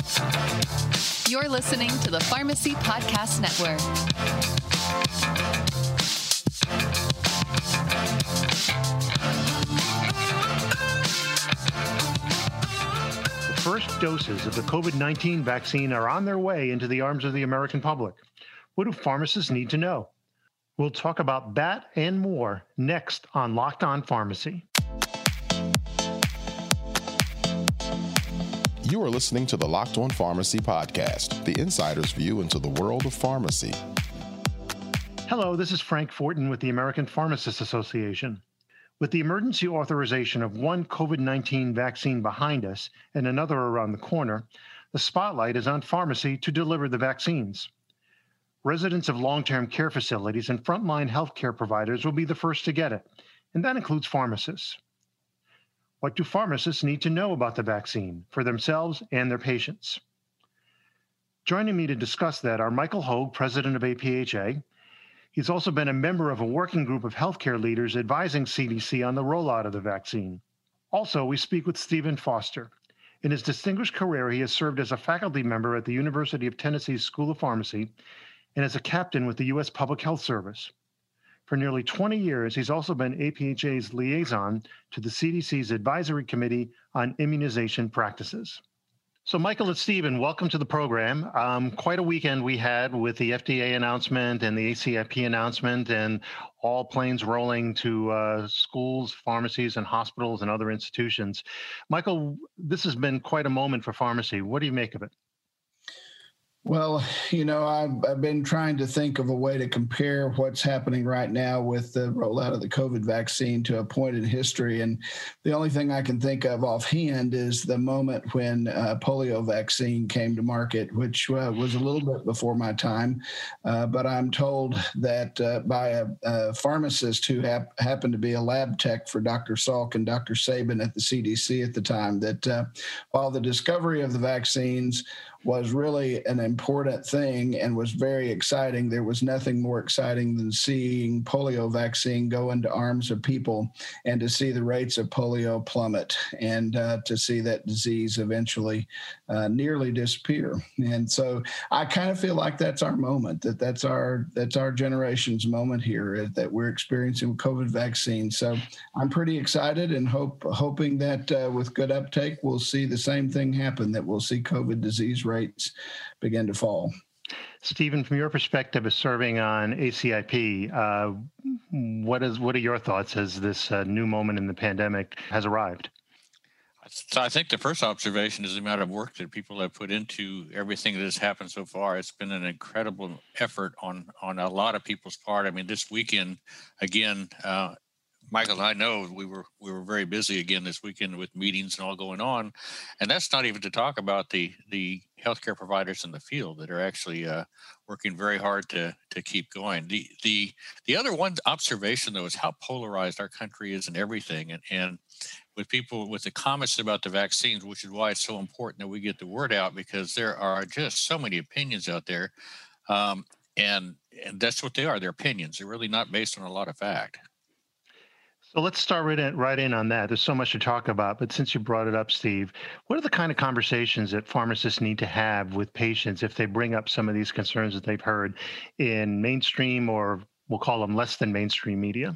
You're listening to the Pharmacy Podcast Network. The first doses of the COVID-19 vaccine are on their way into the arms of the American public. What do pharmacists need to know? We'll talk about that and more next on Locked On Pharmacy. You are listening to the Locked On Pharmacy podcast, the insider's view into the world of pharmacy. Hello, this is Frank Fortin with the American Pharmacists Association. With the emergency authorization of one COVID-19 vaccine behind us and another around the corner, the spotlight is on pharmacy to deliver the vaccines. Residents of long-term care facilities and frontline healthcare providers will be the first to get it, and that includes pharmacists. What do pharmacists need to know about the vaccine for themselves and their patients? Joining me to discuss that are Michael Hogue, president of APHA. He's also been a member of a working group of healthcare leaders advising CDC on the rollout of the vaccine. Also, we speak with Stephen Foster. In his distinguished career, he has served as a faculty member at the University of Tennessee School of Pharmacy and as a captain with the U.S. Public Health Service. For nearly 20 years, he's also been APHA's liaison to the CDC's Advisory Committee on Immunization Practices. So, Michael and Stephen, welcome to the program. Quite a weekend we had with the FDA announcement and the ACIP announcement, and all planes rolling to schools, pharmacies, and hospitals and other institutions. Michael, this has been quite a moment for pharmacy. What do you make of it? Well, I've been trying to think of a way to compare what's happening right now with the rollout of the COVID vaccine to a point in history. And the only thing I can think of offhand is the moment when polio vaccine came to market, which was a little bit before my time. But I'm told that by a pharmacist who happened to be a lab tech for Dr. Salk and Dr. Sabin at the CDC at the time, that while the discovery of the vaccines was really an important thing and was very exciting, there was nothing more exciting than seeing polio vaccine go into arms of people and to see the rates of polio plummet and to see that disease eventually nearly disappear. And so I kind of feel like that's our moment, that's our generation's moment here that we're experiencing with COVID vaccine. So I'm pretty excited and hoping that with good uptake, we'll see the same thing happen, that we'll see COVID disease rates begin to fall. Stephen, from your perspective as serving on ACIP, what are your thoughts as this new moment in the pandemic has arrived? So I think the first observation is the amount of work that people have put into everything that has happened so far. It's been an incredible effort on a lot of people's part. I mean, this weekend, again, Michael and I know we were very busy again this weekend with meetings and all going on, and that's not even to talk about the healthcare providers in the field that are actually working very hard to keep going. The other one observation though is how polarized our country is in everything, and with people with the comments about the vaccines, which is why it's so important that we get the word out, because there are just so many opinions out there, and that's what they are. They're opinions. They're really not based on a lot of fact. So let's start right in on that. There's so much to talk about, but since you brought it up, Steve, what are the kind of conversations that pharmacists need to have with patients if they bring up some of these concerns that they've heard in mainstream, or we'll call them less than mainstream media?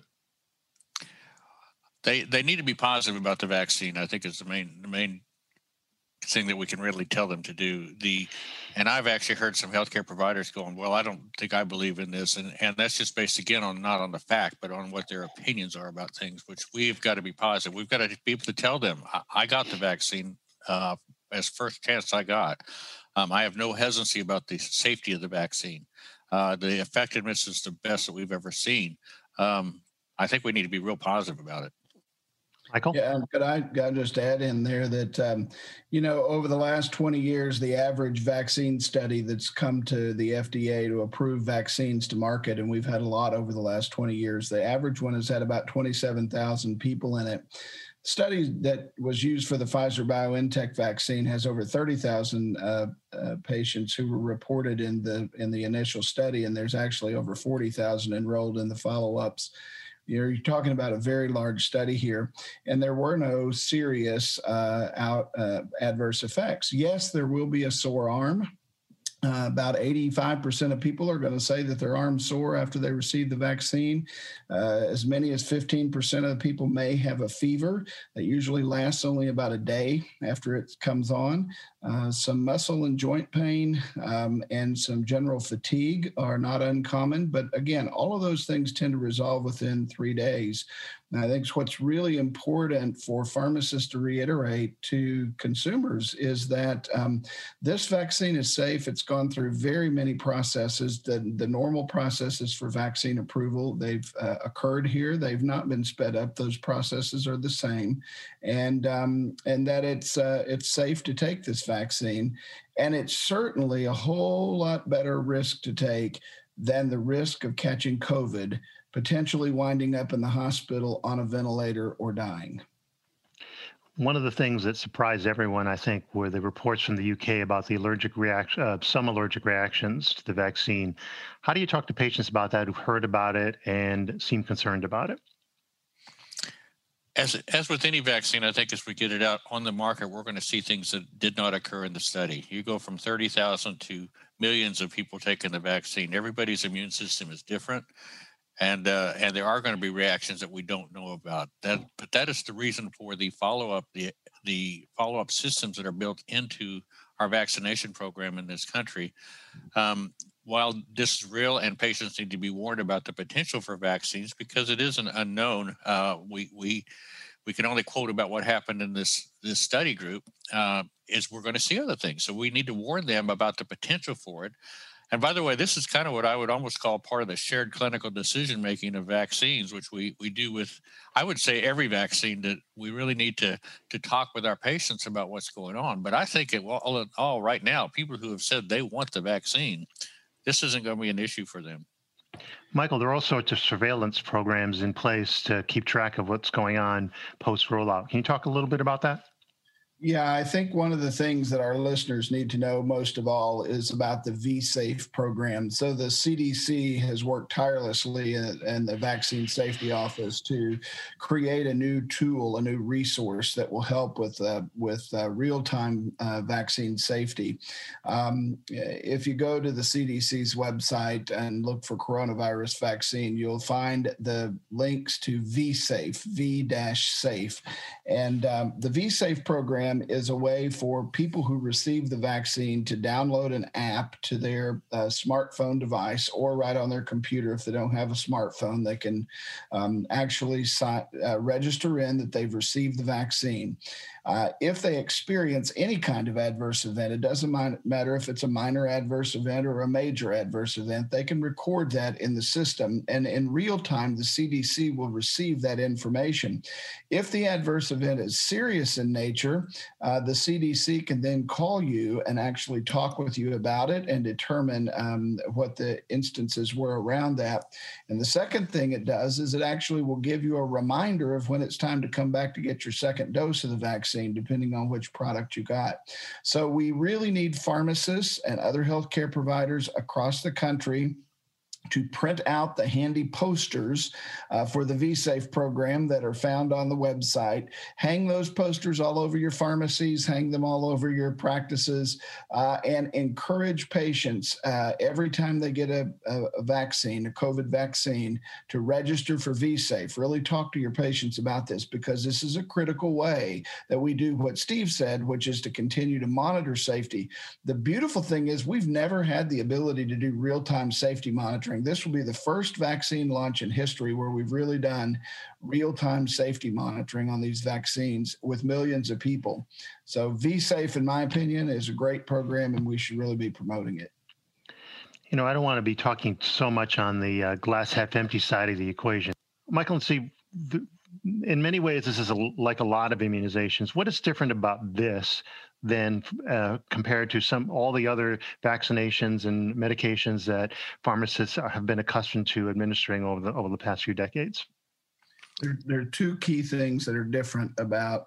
They need to be positive about the vaccine. I think is the main thing that we can really tell them to do. And I've actually heard some healthcare providers going, well, I don't think I believe in this. And that's just based, again, on not on the fact, but on what their opinions are about things, which we've got to be positive. We've got to be able to tell them, I got the vaccine as first chance I got. I have no hesitancy about the safety of the vaccine. The effectiveness is the best that we've ever seen. I think we need to be real positive about it. Michael? Yeah, could I just add in there that, over the last 20 years, the average vaccine study that's come to the FDA to approve vaccines to market, and we've had a lot over the last 20 years, the average one has had about 27,000 people in it. Study that was used for the Pfizer-BioNTech vaccine has over 30,000 patients who were reported in the initial study, and there's actually over 40,000 enrolled in the follow-ups. You're talking about a very large study here, and there were no serious adverse effects. Yes, there will be a sore arm. About 85% of people are going to say that their arm's sore after they receive the vaccine. As many as 15% of the people may have a fever that usually lasts only about a day after it comes on. Some muscle and joint pain and some general fatigue are not uncommon. But again, all of those things tend to resolve within 3 days. And I think what's really important for pharmacists to reiterate to consumers is that this vaccine is safe. It's gone through very many processes. The normal processes for vaccine approval, they've occurred here. They've not been sped up. Those processes are the same, and that it's safe to take this vaccine. And it's certainly a whole lot better risk to take than the risk of catching COVID, potentially winding up in the hospital on a ventilator or dying. One of the things that surprised everyone, I think, were the reports from the UK about the some allergic reactions to the vaccine. How do you talk to patients about that who've heard about it and seem concerned about it? As with any vaccine, I think as we get it out on the market, we're going to see things that did not occur in the study. You go from 30,000 to millions of people taking the vaccine. Everybody's immune system is different. And there are going to be reactions that we don't know about. But that is the reason for the follow-up, the follow-up systems that are built into our vaccination program in this country. While this is real and patients need to be warned about the potential for vaccines because it is an unknown, we can only quote about what happened in this study group. Is we're going to see other things, so we need to warn them about the potential for it. And by the way, this is kind of what I would almost call part of the shared clinical decision-making of vaccines, which we do with, I would say, every vaccine, that we really need to talk with our patients about what's going on. But I think all right now, people who have said they want the vaccine, this isn't going to be an issue for them. Michael, there are all sorts of surveillance programs in place to keep track of what's going on post-rollout. Can you talk a little bit about that? Yeah, I think one of the things that our listeners need to know most of all is about the V-Safe program. So the CDC has worked tirelessly and the Vaccine Safety Office to create a new tool, a new resource that will help with real-time vaccine safety. If you go to the CDC's website and look for coronavirus vaccine, you'll find the links to V-Safe, V-Safe. And the V-Safe program is a way for people who receive the vaccine to download an app to their smartphone device or right on their computer. If they don't have a smartphone, they can actually register in that they've received the vaccine. If they experience any kind of adverse event, it doesn't matter if it's a minor adverse event or a major adverse event, they can record that in the system. And in real time, the CDC will receive that information. If the adverse event is serious in nature, the CDC can then call you and actually talk with you about it and determine what the instances were around that. And the second thing it does is it actually will give you a reminder of when it's time to come back to get your second dose of the vaccine, depending on which product you got. So we really need pharmacists and other healthcare providers across the country to print out the handy posters for the V-Safe program that are found on the website. Hang those posters all over your pharmacies, hang them all over your practices, and encourage patients every time they get a vaccine, a COVID vaccine, to register for V-Safe. Really talk to your patients about this, because this is a critical way that we do what Steve said, which is to continue to monitor safety. The beautiful thing is we've never had the ability to do real-time safety monitoring. This will be the first vaccine launch in history where we've really done real-time safety monitoring on these vaccines with millions of people. So V-Safe, in my opinion, is a great program, and we should really be promoting it. You know, I don't want to be talking so much on the glass half empty side of the equation. Michael, let's see, in many ways, this is like a lot of immunizations. What is different about this than compared to all the other vaccinations and medications that pharmacists have been accustomed to administering over the past few decades? There are two key things that are different about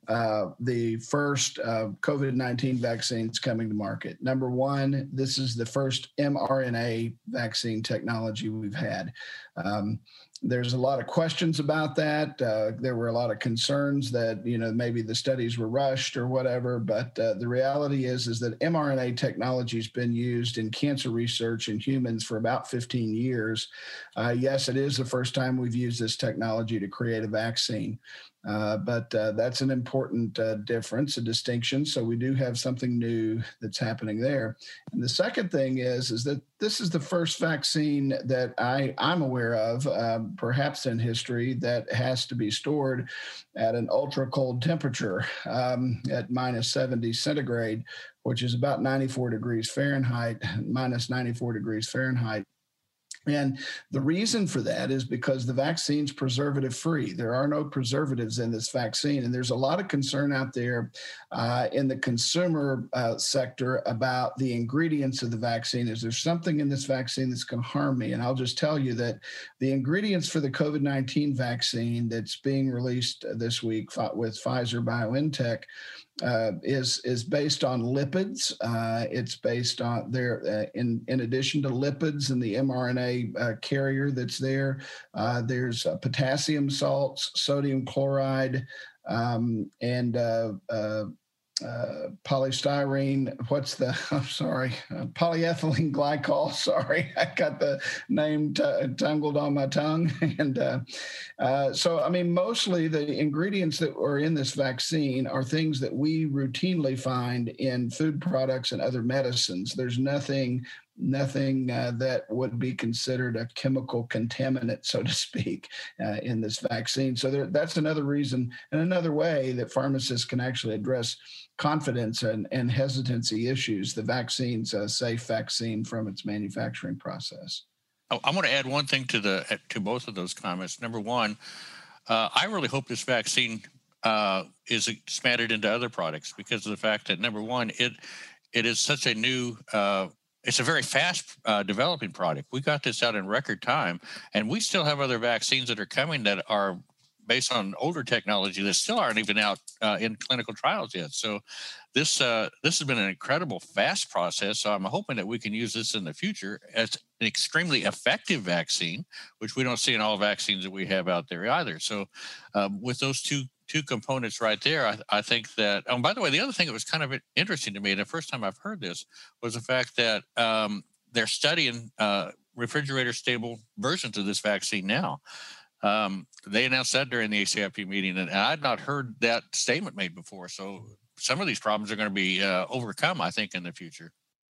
the first COVID-19 vaccines coming to market. Number one, this is the first mRNA vaccine technology we've had. There's a lot of questions about that. There were a lot of concerns that, maybe the studies were rushed or whatever. But the reality is that mRNA technology has been used in cancer research in humans for about 15 years. Yes, it is the first time we've used this technology to create a vaccine. But that's an important difference, a distinction. So we do have something new that's happening there. And the second thing is that this is the first vaccine that I'm aware of, perhaps in history, that has to be stored at an ultra cold temperature at minus 70 centigrade, which is about 94 degrees Fahrenheit, minus 94 degrees Fahrenheit. And the reason for that is because the vaccine's preservative free. There are no preservatives in this vaccine. And there's a lot of concern out there in the consumer sector about the ingredients of the vaccine. Is there something in this vaccine that's going to harm me? And I'll just tell you that the ingredients for the COVID-19 vaccine that's being released this week with Pfizer BioNTech is based on lipids. It's based on in addition to lipids and the mRNA carrier that's there, there's potassium salts, sodium chloride, and polystyrene. Polyethylene glycol. Sorry, I got the name tangled on my tongue. And so, mostly the ingredients that are in this vaccine are things that we routinely find in food products and other medicines. There's nothing that would be considered a chemical contaminant, so to speak, in this vaccine. So that's another reason and another way that pharmacists can actually address confidence and hesitancy issues. The vaccine's a safe vaccine from its manufacturing process. I want to add one thing to both of those comments. Number one, I really hope this vaccine is expanded into other products because of the fact that, number one, it is such a new it's a very fast developing product. We got this out in record time, and we still have other vaccines that are coming that are based on older technology that still aren't even out in clinical trials yet. So this has been an incredible fast process. So I'm hoping that we can use this in the future as an extremely effective vaccine, which we don't see in all vaccines that we have out there either. So with those two components right there, I think that, by the way, the other thing that was kind of interesting to me, the first time I've heard this, was the fact that they're studying refrigerator stable versions of this vaccine now. They announced that during the ACIP meeting, and I'd not heard that statement made before. So some of these problems are going to be overcome, I think, in the future.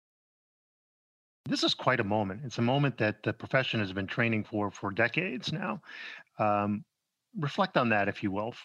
This is quite a moment. It's a moment that the profession has been training for decades now. Reflect on that, if you will.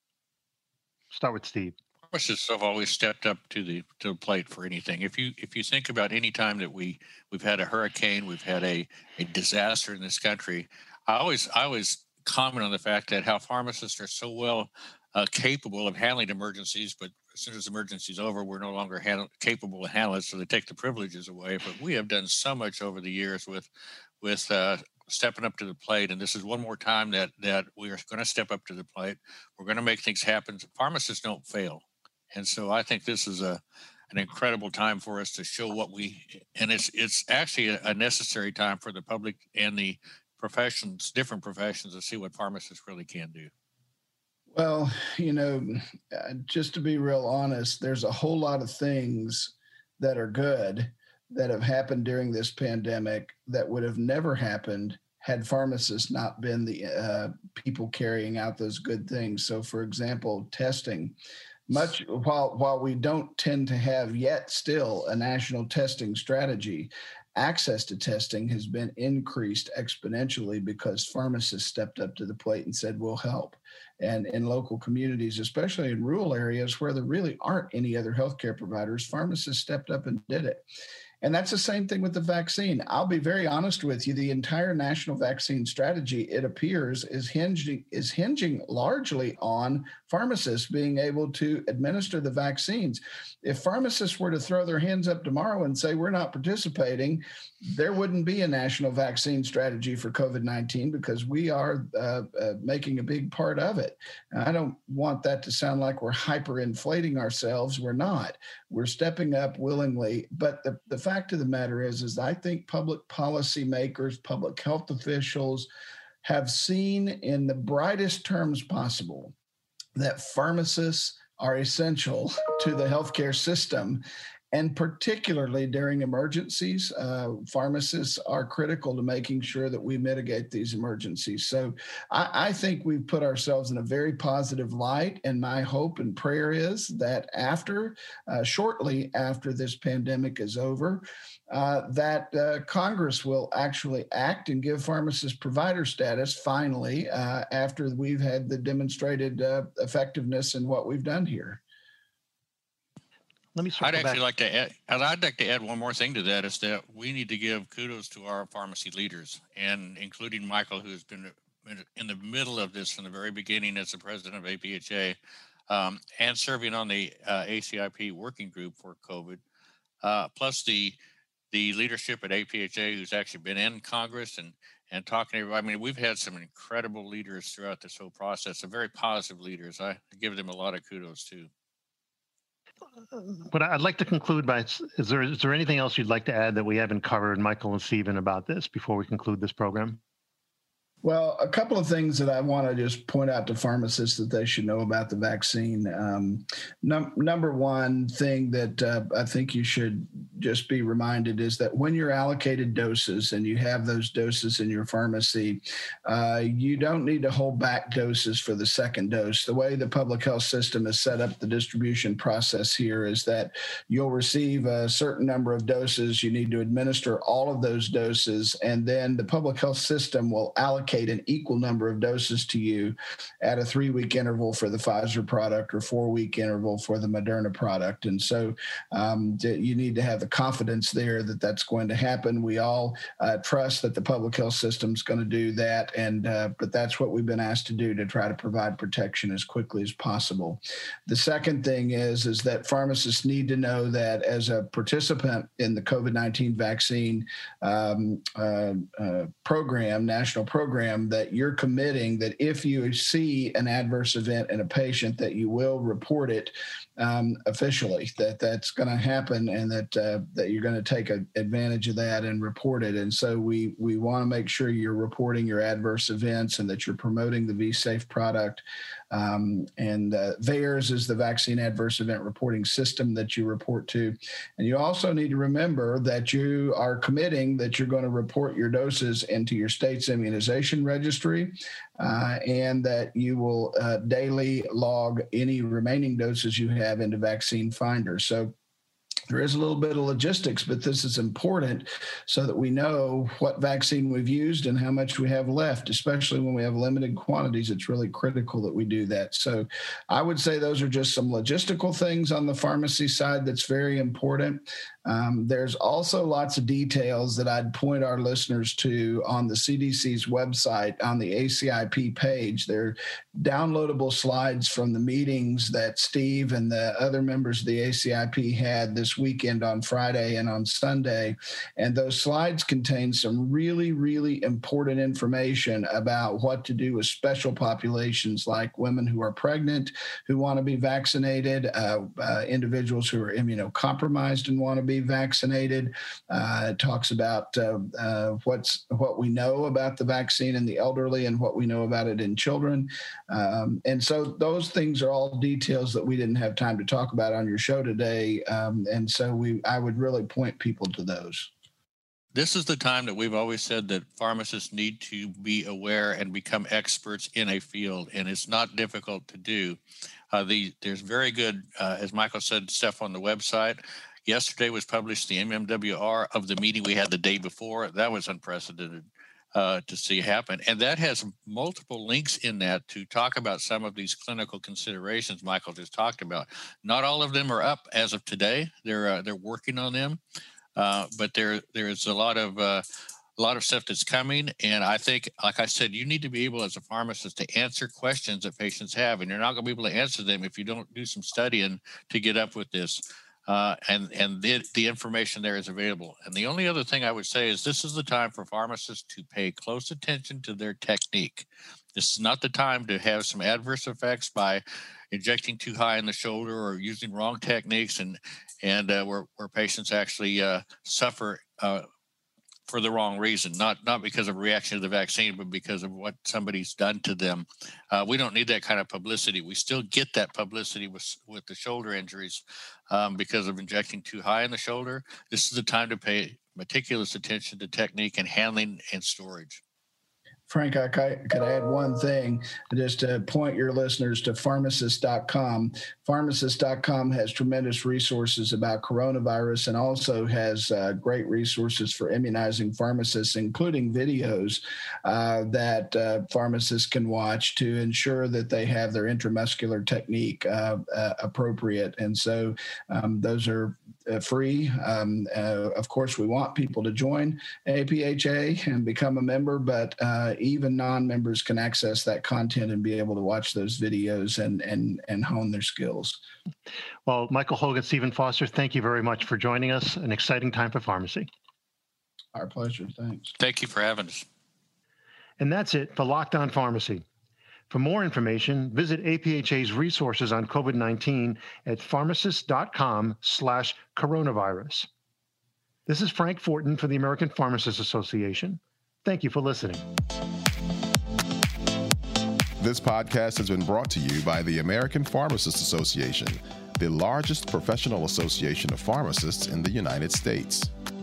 Start with Steve. Pharmacists have always stepped up to the plate for anything. If you think about any time that we've had a hurricane, we've had a disaster in this country, I always comment on the fact that how pharmacists are so well capable of handling emergencies, but as soon as the emergency's over, we're no longer capable of handling it, so they take the privileges away. But we have done so much over the years with stepping up to the plate, and this is one more time that we are going to step up to the plate. We're going to make things happen. Pharmacists don't fail, and so I think this is an incredible time for us to show and it's actually a necessary time for the public and the different professions, to see what pharmacists really can do. Well, just to be real honest, there's a whole lot of things that are good that have happened during this pandemic that would have never happened had pharmacists not been the people carrying out those good things. So, for example, testing. While we don't tend to have yet still a national testing strategy, access to testing has been increased exponentially because pharmacists stepped up to the plate and said, we'll help. And in local communities, especially in rural areas where there really aren't any other healthcare providers, pharmacists stepped up and did it. And that's the same thing with the vaccine. I'll be very honest with you. The entire national vaccine strategy, it appears, is hinging largely on pharmacists being able to administer the vaccines. If pharmacists were to throw their hands up tomorrow and say, we're not participating, there wouldn't be a national vaccine strategy for COVID-19 because we are making a big part of it. And I don't want that to sound like we're hyperinflating ourselves. We're not. We're stepping up willingly. But the fact of the matter is I think public policy makers, public health officials have seen in the brightest terms possible that pharmacists are essential to the healthcare system. And particularly during emergencies, pharmacists are critical to making sure that we mitigate these emergencies. So I think we've put ourselves in a very positive light. And my hope and prayer is that shortly after this pandemic is over, that Congress will actually act and give pharmacists provider status finally after we've had the demonstrated effectiveness in what we've done here. Let me I'd like to add one more thing to that, is that we need to give kudos to our pharmacy leaders, and including Michael, who's been in the middle of this from the very beginning as the president of APHA, and serving on the ACIP working group for COVID, plus the leadership at APHA who's actually been in Congress and talking to everybody. I mean, we've had some incredible leaders throughout this whole process, some very positive leaders. I give them a lot of kudos too. What I'd like to conclude by, is there anything else you'd like to add that we haven't covered, Michael and Stephen, about this before we conclude this program? Well, a couple of things that I want to just point out to pharmacists that they should know about the vaccine. Number one thing that I think you should just be reminded is that when you're allocated doses and you have those doses in your pharmacy, you don't need to hold back doses for the second dose. The way the public health system has set up the distribution process here is that you'll receive a certain number of doses. You need to administer all of those doses, and then the public health system will allocate an equal number of doses to you at a 3-week interval for the Pfizer product or 4-week interval for the Moderna product. And so you need to have the confidence there that that's going to happen. We all trust that the public health system is going to do that. But that's what we've been asked to do to try to provide protection as quickly as possible. The second thing is that pharmacists need to know that as a participant in the COVID-19 vaccine program, national program, that you're committing that if you see an adverse event in a patient, that you will report it officially, that's going to happen, and that you're going to take advantage of that and report it. And so we want to make sure you're reporting your adverse events and that you're promoting the V-Safe product. VAERS is the Vaccine Adverse Event Reporting System that you report to. And you also need to remember that you are committing that you're going to report your doses into your state's immunization registry, and that you will daily log any remaining doses you have into Vaccine Finder. So there is a little bit of logistics, but this is important so that we know what vaccine we've used and how much we have left, especially when we have limited quantities. It's really critical that we do that. So I would say those are just some logistical things on the pharmacy side that's very important. There's also lots of details that I'd point our listeners to on the CDC's website, on the ACIP page. They're downloadable slides from the meetings that Steve and the other members of the ACIP had this weekend on Friday and on Sunday. And those slides contain some really, really important information about what to do with special populations like women who are pregnant, who want to be vaccinated, individuals who are immunocompromised and want to be vaccinated. It talks about what we know about the vaccine in the elderly and what we know about it in children. And so those things are all details that we didn't have time to talk about on your show today. And so I would really point people to those. This is the time that we've always said that pharmacists need to be aware and become experts in a field, and it's not difficult to do. There's very good, as Michael said, stuff on the website. Yesterday was published the MMWR of the meeting we had the day before. That was unprecedented to see happen. And that has multiple links in that to talk about some of these clinical considerations Michael just talked about. Not all of them are up as of today. They're working on them, but there is a lot of stuff that's coming. And I think, like I said, you need to be able as a pharmacist to answer questions that patients have, and you're not going to be able to answer them if you don't do some studying to get up with this. And the information there is available. And the only other thing I would say is this is the time for pharmacists to pay close attention to their technique. This is not the time to have some adverse effects by injecting too high in the shoulder or using wrong techniques, and where patients actually suffer for the wrong reason, not because of a reaction to the vaccine, but because of what somebody's done to them. We don't need that kind of publicity. We still get that publicity with the shoulder injuries because of injecting too high in the shoulder. This is the time to pay meticulous attention to technique and handling and storage. Frank, I could add one thing just to point your listeners to pharmacist.com. Pharmacist.com has tremendous resources about coronavirus and also has great resources for immunizing pharmacists, including videos that pharmacists can watch to ensure that they have their intramuscular technique appropriate. And so those are free. Of course, we want people to join APHA and become a member, but even non-members can access that content and be able to watch those videos and hone their skills. Well, Michael Hogan, Stephen Foster, thank you very much for joining us. An exciting time for pharmacy. Our pleasure. Thanks. Thank you for having us. And that's it for Locked On Pharmacy. For more information, visit APHA's resources on COVID-19 at pharmacist.com/coronavirus. This is Frank Fortin for the American Pharmacists Association. Thank you for listening. This podcast has been brought to you by the American Pharmacists Association, the largest professional association of pharmacists in the United States.